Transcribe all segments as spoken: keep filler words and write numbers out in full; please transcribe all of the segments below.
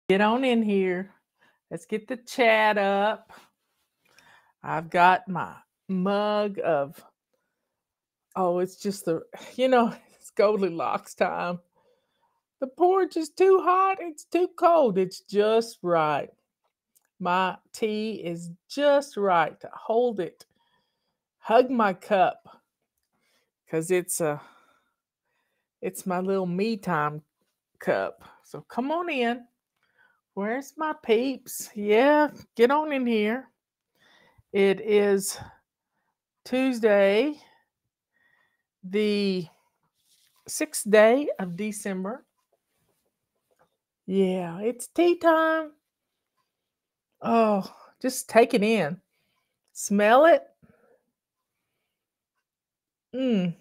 Get on in here. Let's get the chat up. I've got my mug of, oh, it's just the, you know, it's Goldilocks time. The porridge is too hot. It's too cold. It's just right. My tea is just right to hold it. Hug my cup. Because it's a, it's my little me time cup. So come on in. Where's my peeps? Yeah, get on in here. It is Tuesday, the sixth day of December. Yeah, it's tea time. Oh, just take it in. Smell it. Mm.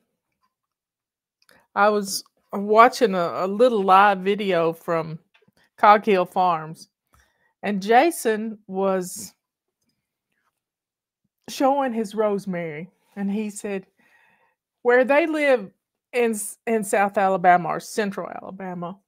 I was watching a, a little live video from Cog Hill Farms, and Jason was showing his rosemary, and he said where they live in in South Alabama or Central Alabama,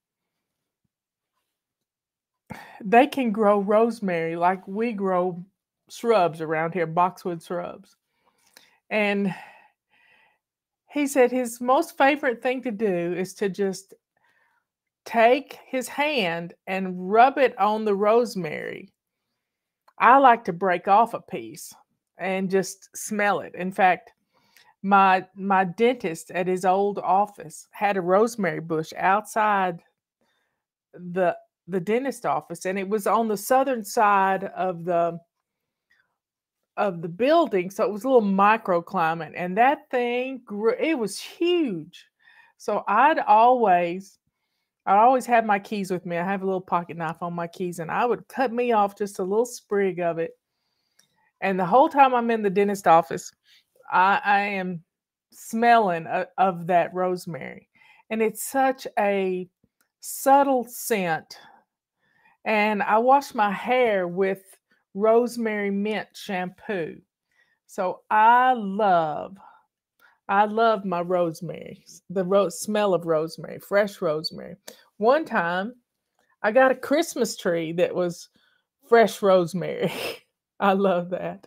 they can grow rosemary like we grow shrubs around here, boxwood shrubs. And he said his most favorite thing to do is to just take his hand and rub it on the rosemary. I like to break off a piece and just smell it. In fact, my my dentist at his old office had a rosemary bush outside the the dentist office, and it was on the southern side of the of the building, so it was a little microclimate, and that thing grew. It was huge. So I'd always I always have my keys with me. I have a little pocket knife on my keys, and I would cut me off just a little sprig of it. And the whole time I'm in the dentist office, I, I am smelling a, of that rosemary. And it's such a subtle scent. And I wash my hair with rosemary mint shampoo. So I love, I love my rosemary, the ro- smell of rosemary, fresh rosemary. One time I got a Christmas tree that was fresh rosemary. I love that.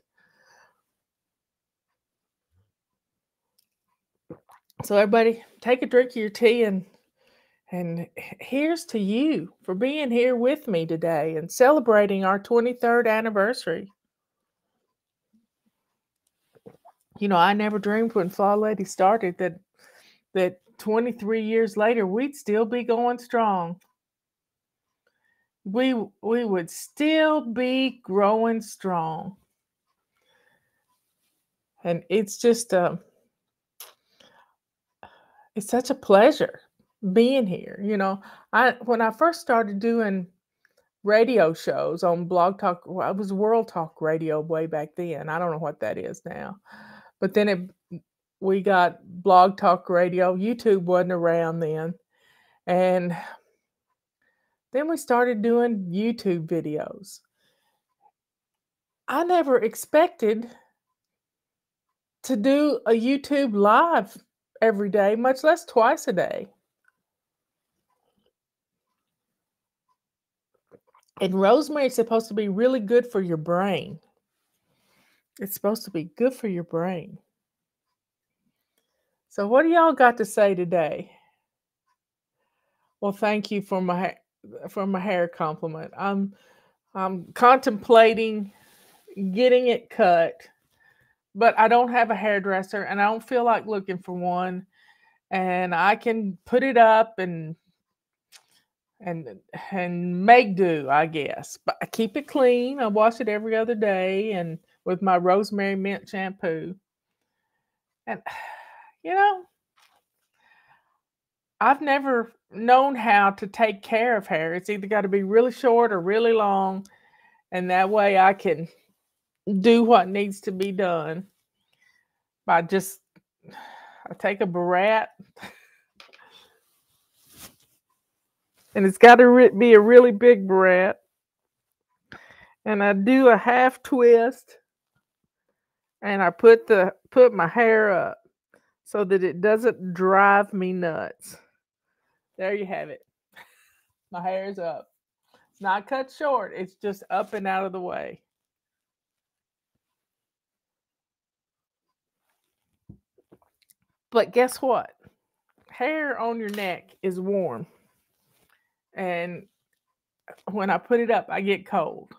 So everybody, take a drink of your tea, and and here's to you for being here with me today and celebrating our twenty-third anniversary. You know, I never dreamed when Flaw Lady started that that twenty-three years later we'd still be going strong. We we would still be growing strong. And it's just uh, it's such a pleasure being here. You know, I when I first started doing radio shows on Blog Talk, well, it was World Talk Radio way back then. I don't know what that is now, but then it we got Blog Talk Radio. YouTube wasn't around then, and then we started doing YouTube videos. I never expected to do a YouTube live every day, much less twice a day. And rosemary is supposed to be really good for your brain. It's supposed to be good for your brain. So what do y'all got to say today? Well, thank you for my for my hair compliment. I'm I'm contemplating getting it cut, but I don't have a hairdresser and I don't feel like looking for one. And I can put it up and and and make do, I guess. But I keep it clean. I wash it every other day and with my rosemary mint shampoo. And you know, I've never known how to take care of hair. It's either got to be really short or really long, and that way I can do what needs to be done by just I take a barrette, and it's got to re- be a really big barrette, and I do a half twist, and I put the put my hair up so that it doesn't drive me nuts. There you have it. My hair is up. Not cut short. It's just up and out of the way. But guess what? Hair on your neck is warm. And when I put it up, I get cold.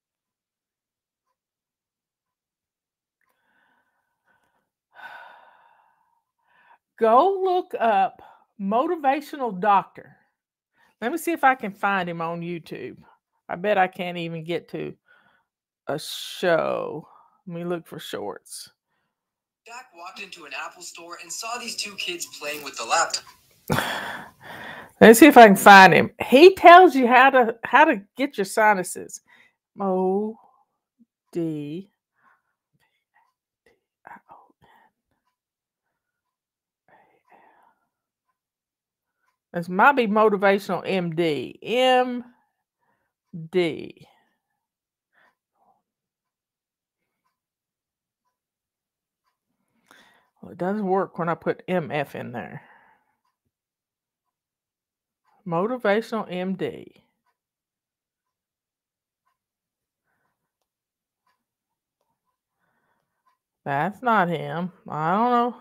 Go look up Motivational Doctor. Let me see if I can find him on YouTube. I bet I can't even get to a show. Let me look for shorts. Jack walked into an Apple store and saw these two kids playing with the laptop. Let's see if I can find him. He tells you how to how to get your sinuses. O D. This might be Motivational M D. M D. Well, it doesn't work when I put M F in there. Motivational M D. That's not him. I don't know.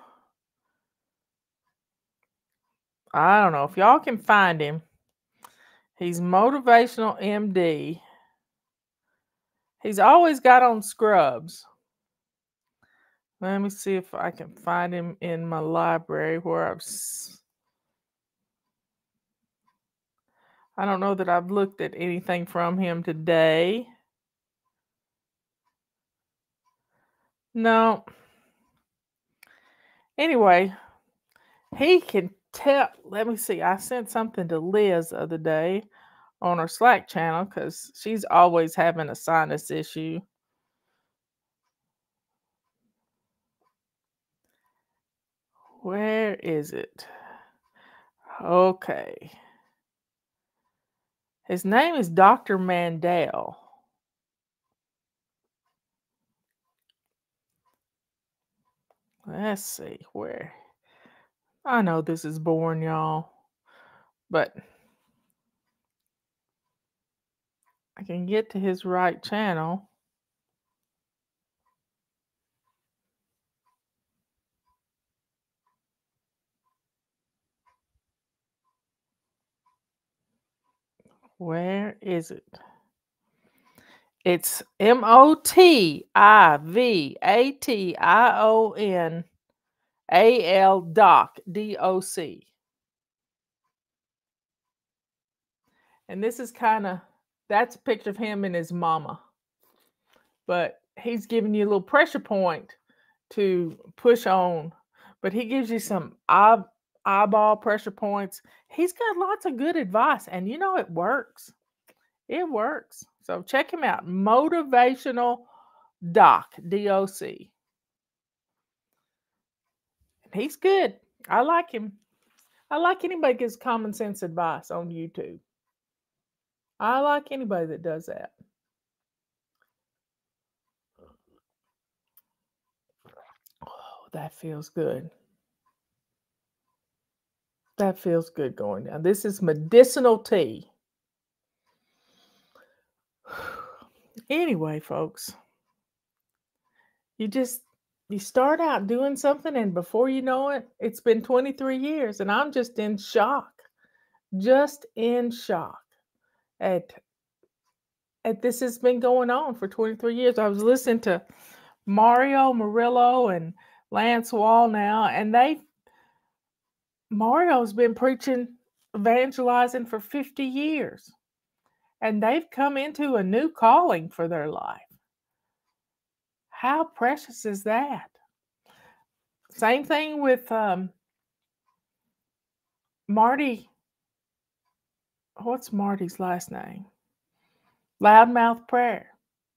I don't know. If y'all can find him, he's Motivational M D. He's always got on scrubs. Let me see if I can find him in my library where I've... I don't know that I've looked at anything from him today. No. Anyway, he can tell. Let me see. I sent something to Liz the other day on her Slack channel because she's always having a sinus issue. Where is it? Okay. His name is Doctor Mandel. Let's see where. I know this is boring, y'all, but I can get to his right channel. Where is it? It's M O T I V A T I O N A L Doc, D O C. And this is kind of, that's a picture of him and his mama. But he's giving you a little pressure point to push on. But he gives you some eye, eyeball pressure points. He's got lots of good advice. And you know, it works. It works. So check him out. Motivational Doc, D O C. He's good. I like him. I like anybody that gives common sense advice on YouTube. I like anybody that does that. Oh, that feels good. That feels good going down. This is medicinal tea. Anyway, folks, you just, you start out doing something and before you know it, it's been twenty-three years and I'm just in shock. Just in shock at, at this has been going on for twenty-three years. I was listening to Mario Murillo and Lance Wallnau, and they, Mario's been preaching, evangelizing for fifty years. And they've come into a new calling for their life. How precious is that? Same thing with um, Marty. What's Marty's last name? Loudmouth Prayer.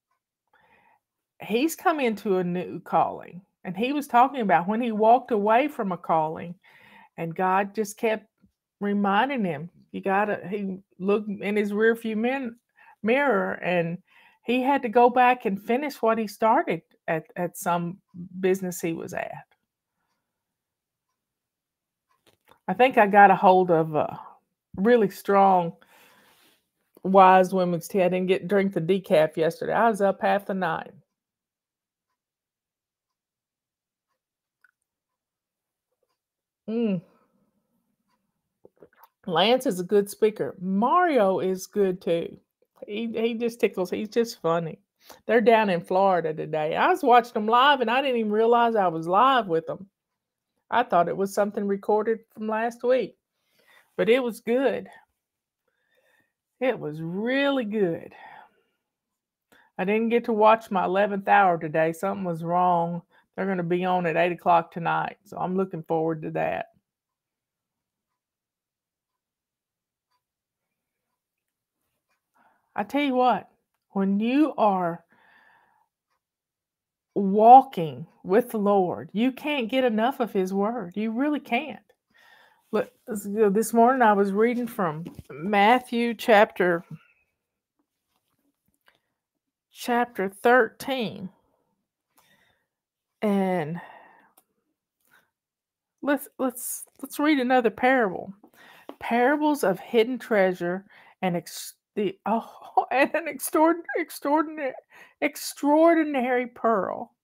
He's come into a new calling. And he was talking about when he walked away from a calling and God just kept reminding him, you gotta, he looked in his rearview min, mirror and he had to go back and finish what he started at, at some business he was at. I think I got a hold of a really strong Wise women's tea. I didn't get drink the decaf yesterday. I was up half the night. Mm. Lance is a good speaker. Mario is good too. He he just tickles. He's just funny. They're down in Florida today. I was watching them live, and I didn't even realize I was live with them. I thought it was something recorded from last week, but it was good. It was really good. I didn't get to watch my eleventh hour today. Something was wrong. They're going to be on at eight o'clock tonight, so I'm looking forward to that. I tell you what, when you are walking with the Lord, you can't get enough of His Word. You really can't. Look, this morning I was reading from Matthew chapter chapter thirteen, and let's let's let's read another parable. Parables of hidden treasure and ex- the oh, and an extraordinary extraordinary extraordinary pearl.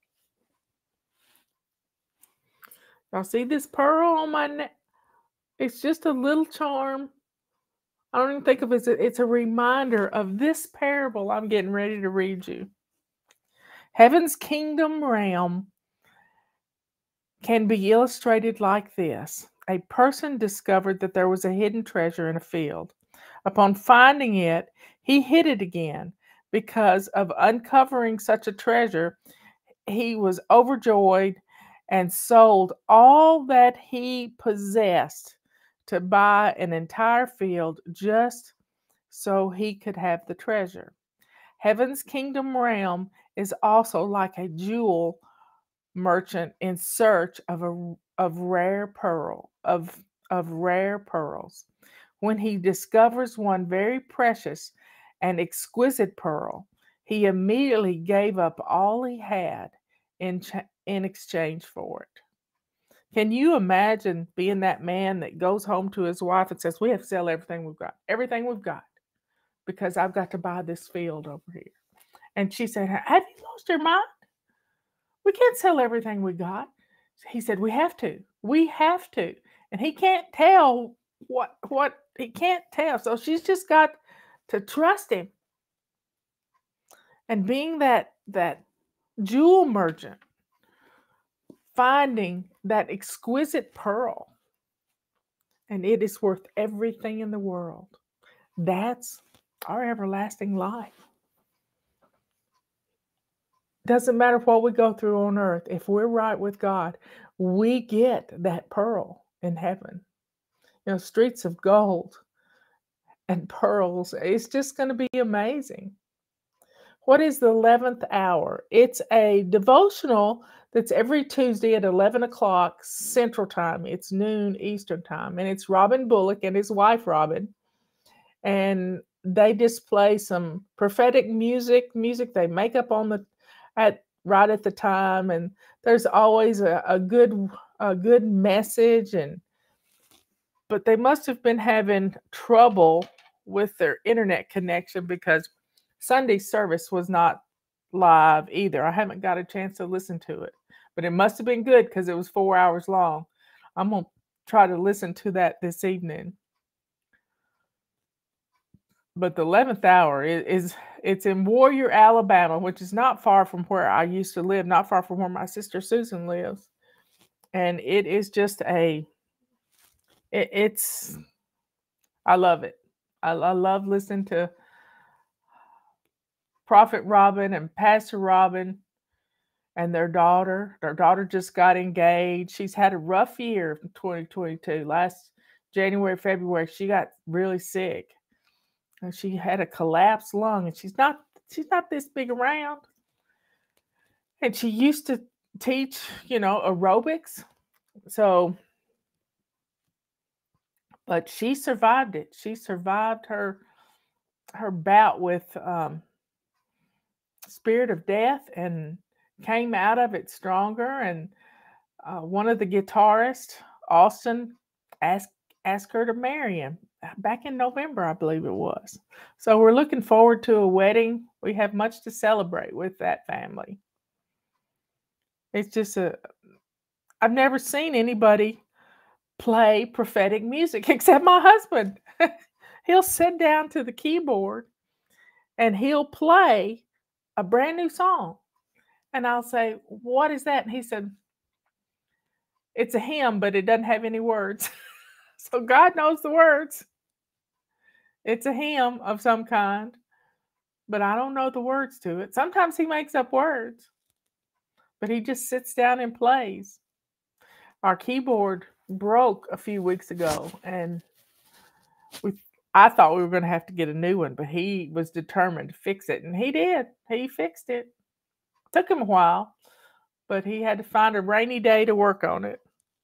Y'all see this pearl on my neck? It's just a little charm. I don't even think of it as a, it's a reminder of this parable I'm getting ready to read you. Heaven's kingdom realm can be illustrated like this. A person discovered that there was a hidden treasure in a field. Upon finding it, he hid it again. Because of uncovering such a treasure, he was overjoyed and sold all that he possessed to buy an entire field just so he could have the treasure. Heaven's kingdom realm is also like a jewel merchant in search of a of rare pearl of of rare pearls. When he discovers one very precious and exquisite pearl, he immediately gave up all he had in ch- in exchange for it. Can you imagine being that man that goes home to his wife and says, "We have to sell everything we've got, everything we've got, because I've got to buy this field over here." And she said, "Have you lost your mind? We can't sell everything we got." He said, "We have to. We have to." And he can't tell what what he can't tell. So she's just got to trust him. And being that that jewel merchant, finding that exquisite pearl, and it is worth everything in the world. That's our everlasting life. Doesn't matter what we go through on earth. If we're right with God, we get that pearl in heaven. You know, streets of gold and pearls. It's just going to be amazing. What is the eleventh hour? It's a devotional that's every Tuesday at eleven o'clock Central Time. It's noon Eastern Time. And it's Robin Bullock and his wife, Robin. And they display some prophetic music, music they make up on the at right at the time. And there's always a, a good a good message. And but they must have been having trouble with their internet connection because Sunday service was not live either. I haven't got a chance to listen to it, but it must have been good because it was four hours long. I'm going to try to listen to that this evening. But the eleventh hour is, is it's in Warrior, Alabama, which is not far from where I used to live, not far from where my sister Susan lives. And it is just a, it, it's, I love it. I, I love listening to Prophet Robin and Pastor Robin and their daughter. Their daughter just got engaged. She's had a rough year in twenty twenty-two. Last January, February, she got really sick. And she had a collapsed lung, and she's not she's not this big around. And she used to teach, you know, aerobics. So, but she survived it. She survived her her bout with um, spirit of death and came out of it stronger. And uh, one of the guitarists, Austin, asked asked her to marry him back in November, I believe it was. So we're looking forward to a wedding. We have much to celebrate with that family. It's just a, I've never seen anybody play prophetic music except my husband. He'll sit down to the keyboard and he'll play a brand new song. And I'll say, "What is that?" And he said, "It's a hymn, but it doesn't have any words." So God knows the words. It's a hymn of some kind, but I don't know the words to it. Sometimes he makes up words, but he just sits down and plays. Our keyboard broke a few weeks ago, and we I thought we were going to have to get a new one, but he was determined to fix it, and he did. He fixed it. Took him a while, but he had to find a rainy day to work on it.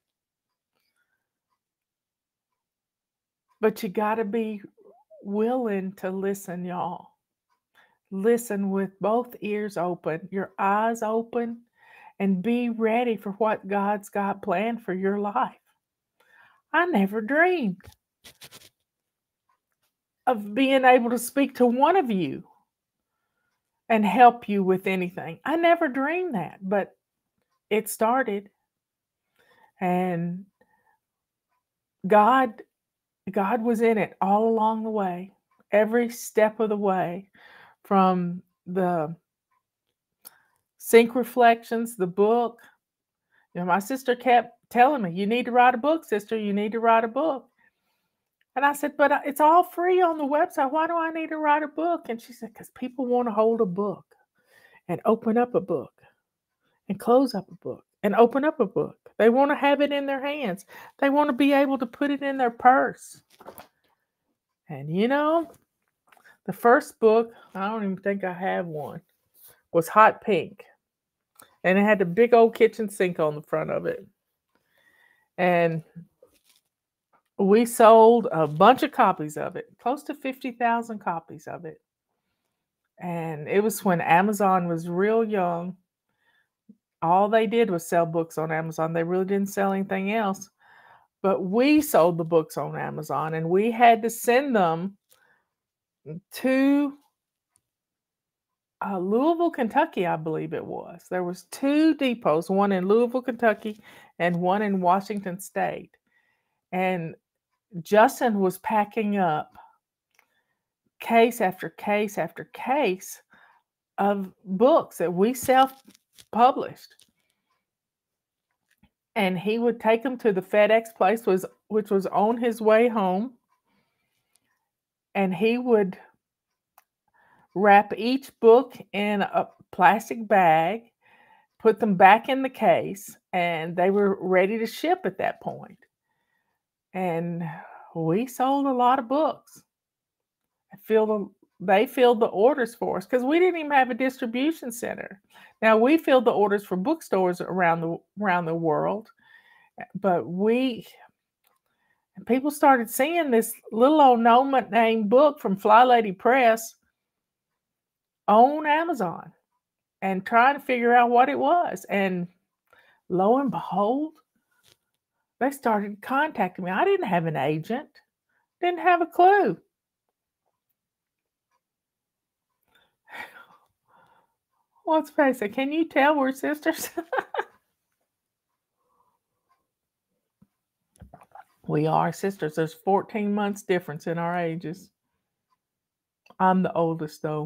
But you got to be willing to listen, y'all. Listen with both ears open, your eyes open, and be ready for what God's got planned for your life. I never dreamed of being able to speak to one of you and help you with anything. I never dreamed that, but it started. And God, God was in it all along the way, every step of the way, from the Sync Reflections, the book. You know, my sister kept telling me, "You need to write a book, sister. You need to write a book." And I said, "But it's all free on the website. Why do I need to write a book?" And she said, "Because people want to hold a book and open up a book and close up a book and open up a book. They want to have it in their hands. They want to be able to put it in their purse." And you know, the first book, I don't even think I have one, was Hot Pink. And it had the big old kitchen sink on the front of it. And we sold a bunch of copies of it, close to fifty thousand copies of it. And it was when Amazon was real young. All they did was sell books on Amazon. They really didn't sell anything else. But we sold the books on Amazon, and we had to send them to uh, Louisville, Kentucky, I believe it was. There was two depots, one in Louisville, Kentucky, and one in Washington State. And Justin was packing up case after case after case of books that we self-published. And he would take them to the FedEx place, was which was on his way home. And he would wrap each book in a plastic bag, put them back in the case, and they were ready to ship at that point. And we sold a lot of books. I filled the, they filled the orders for us because we didn't even have a distribution center. Now, we filled the orders for bookstores around the around the world, but we people started seeing this little old no-name book from Fly Lady Press on Amazon and trying to figure out what it was. And lo and behold, they started contacting me. I didn't have an agent, didn't have a clue. Let's face it, can you tell we're sisters? We are sisters. There's fourteen months difference in our ages. I'm the oldest, though.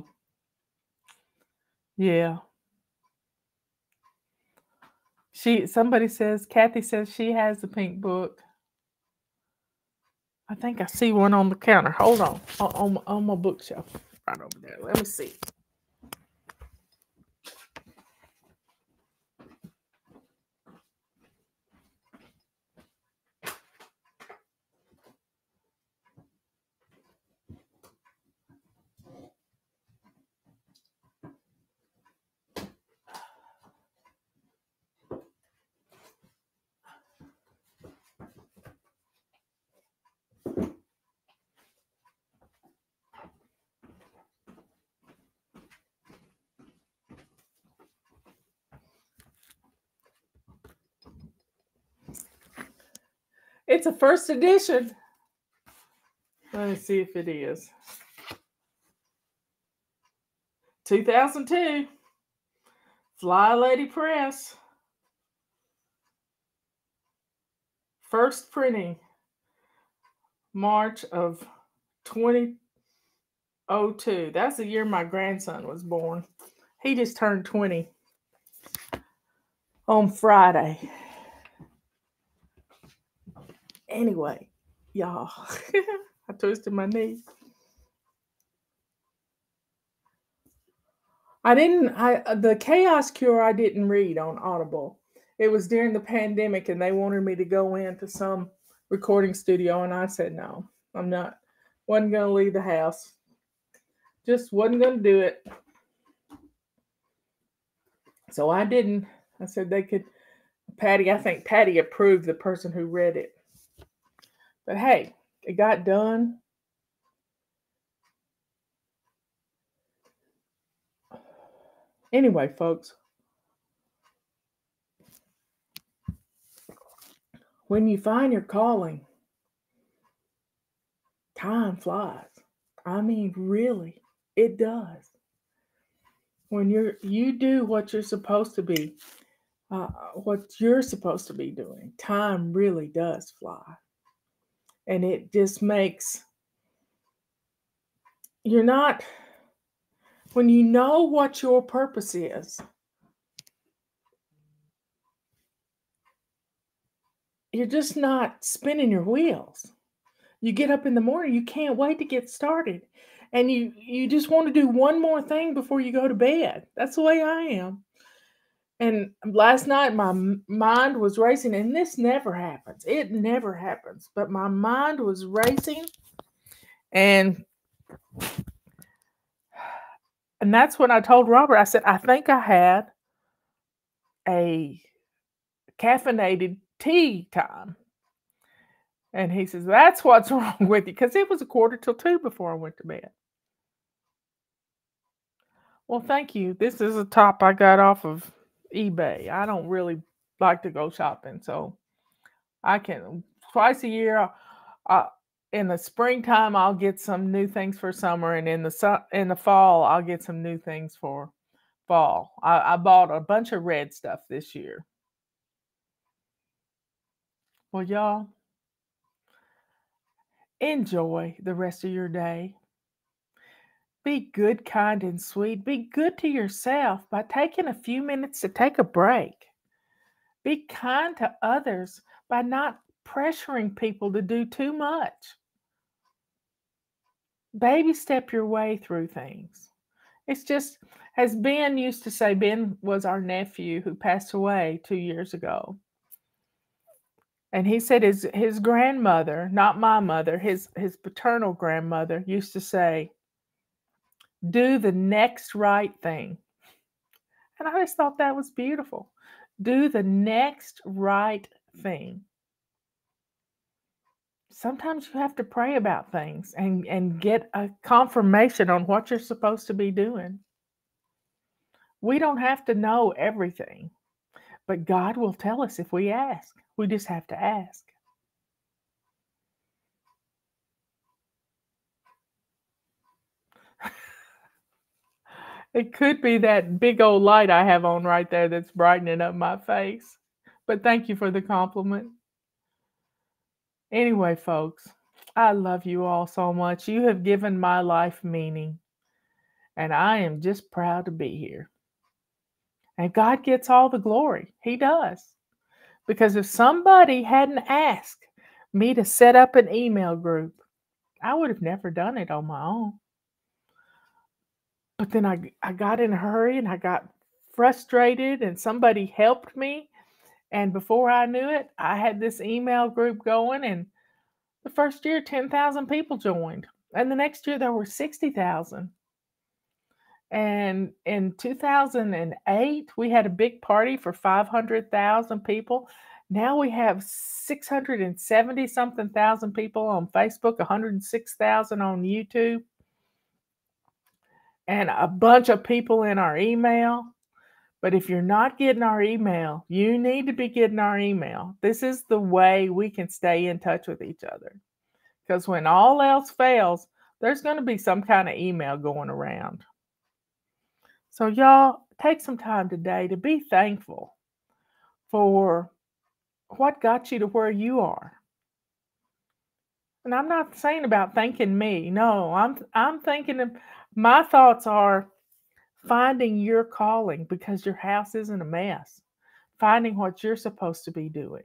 Yeah. She. Somebody says, Kathy says she has the pink book. I think I see one on the counter. Hold on. On, on, on my bookshelf. Right over there. Let me see. It's a first edition. Let's see if it is. two thousand two. Fly Lady Press. First printing. March of twenty oh two. That's the year my grandson was born. He just turned twenty on Friday. Anyway, y'all, I twisted my knee. I didn't, I the Chaos Cure I didn't read on Audible. It was during the pandemic and they wanted me to go into some recording studio and I said, no, I'm not. Wasn't going to leave the house. Just wasn't going to do it. So I didn't. I said they could, Patty, I think Patty approved the person who read it. But hey, it got done. Anyway, folks, when you find your calling, time flies. I mean, really, it does. When you're you do what you're supposed to be, uh, what you're supposed to be doing, time really does fly. And it just makes, you're not, when you know what your purpose is, you're just not spinning your wheels. You get up in the morning, you can't wait to get started. And you, you just want to do one more thing before you go to bed. That's the way I am. And last night, my mind was racing, and this never happens. It never happens. But my mind was racing, and and that's when I told Robert, I said, I think I had a caffeinated tea time. And he says, that's what's wrong with you, because it was a quarter till two before I went to bed. Well, thank you. This is a top I got off of eBay. I don't really like to go shopping, so I can twice a year. Uh, in the springtime, I'll get some new things for summer, and in the su- in the fall, I'll get some new things for fall. I, I bought a bunch of red stuff this year. Well, y'all, enjoy the rest of your day. Be good, kind, and sweet. Be good to yourself by taking a few minutes to take a break. Be kind to others by not pressuring people to do too much. Baby step your way through things. It's just, as Ben used to say, Ben was our nephew who passed away two years ago. And he said his, his grandmother, not my mother, his, his paternal grandmother used to say, do the next right thing. And I just thought that was beautiful. Do the next right thing. Sometimes you have to pray about things and, and get a confirmation on what you're supposed to be doing. We don't have to know everything, but God will tell us if we ask. We just have to ask. It could be that big old light I have on right there that's brightening up my face. But thank you for the compliment. Anyway, folks, I love you all so much. You have given my life meaning. And I am just proud to be here. And God gets all the glory. He does. Because if somebody hadn't asked me to set up an email group, I would have never done it on my own. But then I, I got in a hurry and I got frustrated and somebody helped me. And before I knew it, I had this email group going. And the first year, ten thousand people joined. And the next year, there were sixty thousand. And in two thousand eight, we had a big party for five hundred thousand people. Now we have six hundred seventy something thousand people on Facebook, one hundred six thousand on YouTube, and a bunch of people in our email. But if you're not getting our email, you need to be getting our email. This is the way we can stay in touch with each other. Because when all else fails, there's going to be some kind of email going around. So y'all, take some time today to be thankful for what got you to where you are. And I'm not saying about thanking me. No, I'm I'm thinking of, my thoughts are finding your calling because your house isn't a mess. Finding what you're supposed to be doing.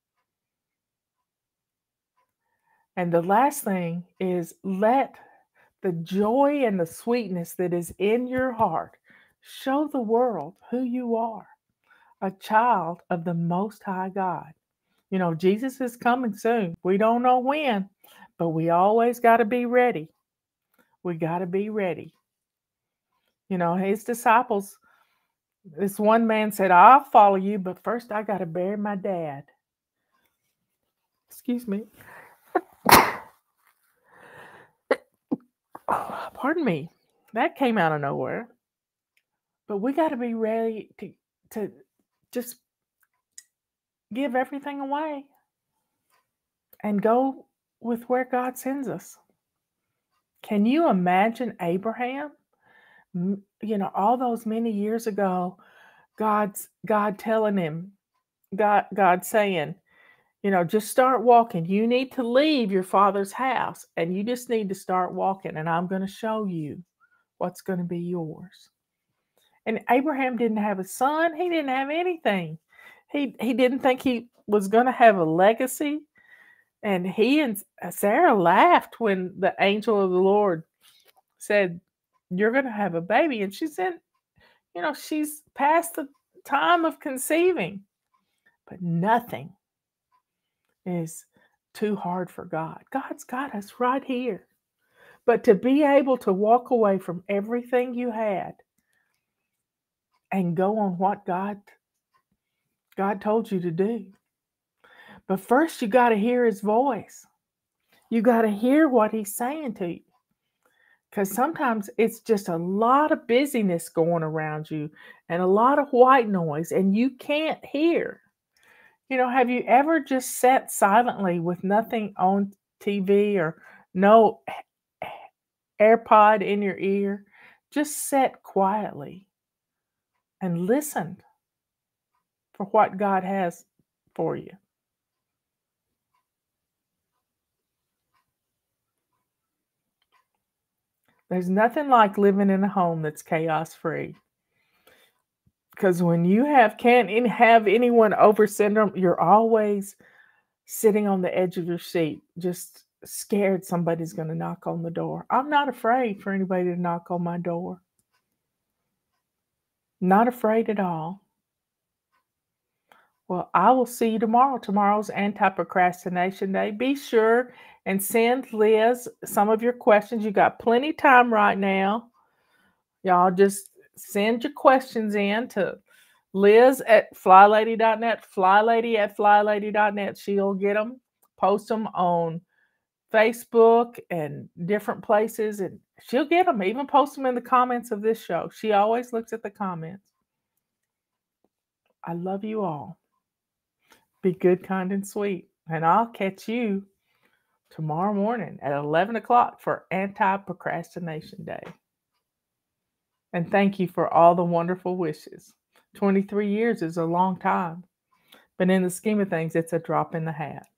And the last thing is, let the joy and the sweetness that is in your heart show the world who you are, a child of the Most High God. You know, Jesus is coming soon. We don't know when, but we always got to be ready. We got to be ready. You know, his disciples, this one man said, I'll follow you, but first I got to bury my dad. Excuse me. Oh, pardon me. That came out of nowhere. But we got to be ready to, to just give everything away and go with where God sends us. Can you imagine Abraham? You know, all those many years ago, God's God telling him, God, God saying, you know, just start walking. You need to leave your father's house and you just need to start walking, and I'm going to show you what's going to be yours. And Abraham didn't have a son. He didn't have anything. He he didn't think he was going to have a legacy. And he and Sarah laughed when the angel of the Lord said, you're going to have a baby. And she said, you know, she's past the time of conceiving. But nothing is too hard for God. God's got us right here. But to be able to walk away from everything you had and go on what God, God told you to do. But first you got to hear his voice. You got to hear what he's saying to you. Because sometimes it's just a lot of busyness going around you and a lot of white noise, and you can't hear. You know, have you ever just sat silently with nothing on T V or no AirPod in your ear? Just sat quietly and listened for what God has for you. There's nothing like living in a home that's chaos free. Because when you have can't have anyone over syndrome, you're always sitting on the edge of your seat, just scared somebody's going to knock on the door. I'm not afraid for anybody to knock on my door. Not afraid at all. Well, I will see you tomorrow. Tomorrow's Anti-Procrastination Day. Be sure and send Liz some of your questions. You got plenty of time right now. Y'all just send your questions in to Liz at flylady dot net, flylady at flylady dot net. She'll get them, post them on Facebook and different places, and she'll get them, even post them in the comments of this show. She always looks at the comments. I love you all. Be good, kind, and sweet. And I'll catch you tomorrow morning at eleven o'clock for Anti-Procrastination Day. And thank you for all the wonderful wishes. twenty-three years is a long time. But in the scheme of things, it's a drop in the hat.